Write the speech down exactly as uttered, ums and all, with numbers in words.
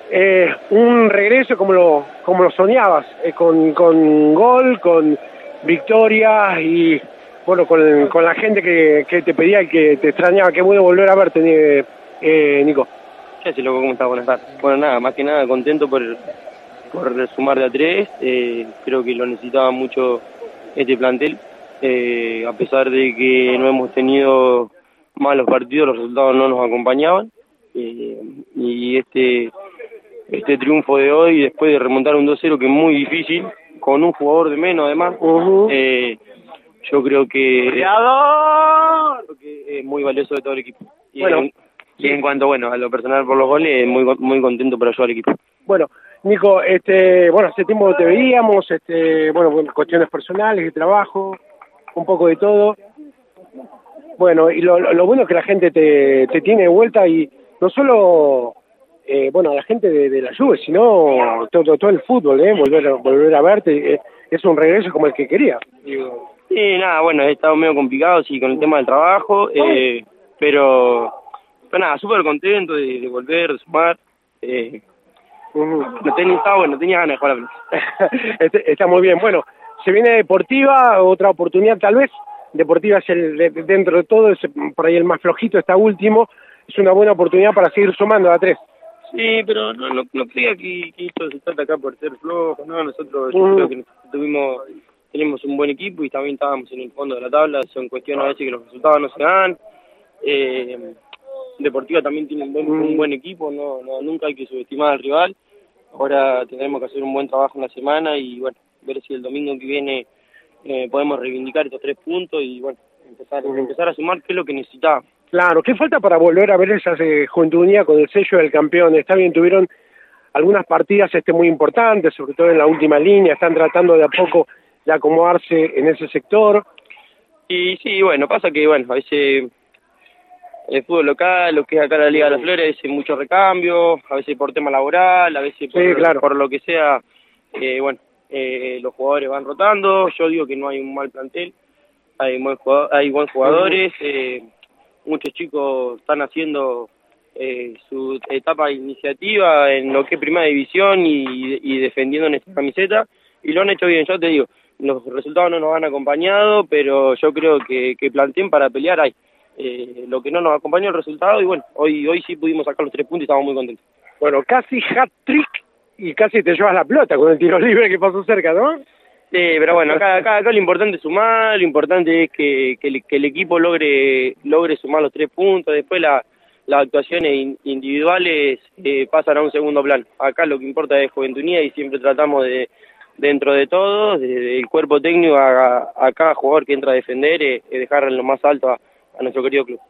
eh, un regreso como lo, como lo soñabas, eh, con, con gol, con victoria y bueno, con, con la gente que, que te pedía y que te extrañaba. Qué bueno volver a verte, eh, eh, Nico. ¿Qué haces, loco? ¿Cómo estás? Buenas tardes. Bueno, nada, más que nada contento por, por sumar de a tres. Eh, creo que lo necesitaba mucho este plantel. Eh, a pesar de que no hemos tenido malos partidos, los resultados no nos acompañaban. Eh, y este este triunfo de hoy, después de remontar un dos cero, que es muy difícil, con un jugador de menos además, Uh-huh. eh, yo creo que, creo que es muy valioso de todo el equipo. Y, Bueno, en, y en cuanto bueno a lo personal por los goles, muy muy contento por ayudar al equipo. Bueno, Nico, este, bueno, hace tiempo te veíamos, este, bueno, cuestiones personales, de trabajo, un poco de todo. Bueno, y lo, lo bueno es que la gente te, te tiene de vuelta y no solo, eh, bueno, la gente de, de la Juve, sino todo, todo el fútbol, ¿eh? Volver, a- volver a verte, eh, es un regreso como el que quería. Digo, Sí, nada, bueno, he estado medio complicado, sí, con el tema del trabajo, eh, pero, pero nada, súper contento de, de volver, de sumar. Eh, uh-huh. no tenía, estaba bueno, tenía ganas de jugar a la pelota. Este, está muy bien. Bueno, se viene Deportiva, otra oportunidad tal vez. Deportiva es el, de- dentro de todo, es por ahí el más flojito, está último. Es una buena oportunidad para seguir sumando a tres. Sí, pero no, no, no creía que, que esto se trata acá por ser flojo, no, nosotros yo Mm. creo que tuvimos, tenemos un buen equipo y también estábamos en el fondo de la tabla, son cuestiones a veces que los resultados no se dan. Eh, Deportiva también tiene un buen, un buen equipo, no, no nunca hay que subestimar al rival. Ahora tendremos que hacer un buen trabajo en la semana y bueno, ver si el domingo que viene eh, podemos reivindicar estos tres puntos y bueno, empezar, empezar a sumar, que es lo que necesitábamos. Claro, ¿qué falta para volver a ver esa eh, Juventud Unida con el sello del campeón? Está bien, tuvieron algunas partidas este muy importantes, sobre todo en la última línea, están tratando de a poco de acomodarse en ese sector. Y sí, bueno, pasa que bueno, a veces el fútbol local, lo que es acá la Liga de las Flores, a veces mucho recambio, a veces por tema laboral, a veces por, Sí, claro. por lo que sea, eh, bueno, eh, los jugadores van rotando. Yo digo que no hay un mal plantel, hay buen jugador, hay buenos jugadores, eh, muchos chicos están haciendo eh, su etapa de iniciativa en lo que es primera división y, y defendiendo nuestra camiseta, y lo han hecho bien. Yo te digo, los resultados no nos han acompañado, pero yo creo que, que planteen para pelear hay. Eh, lo que no nos acompañó el resultado, y bueno, hoy hoy sí pudimos sacar los tres puntos y estamos muy contentos. Bueno, casi hat-trick y casi te llevas la pelota con el tiro libre que pasó cerca, ¿no? Sí, pero bueno, acá, acá, acá lo importante es sumar, lo importante es que, que, el, que el equipo logre logre sumar los tres puntos. Después la, las actuaciones in, individuales eh, pasan a un segundo plano. Acá lo que importa es Juventud Unida y siempre tratamos de, dentro de todo, desde el cuerpo técnico a, a cada jugador que entra a defender, eh, dejar en lo más alto a, a nuestro querido club.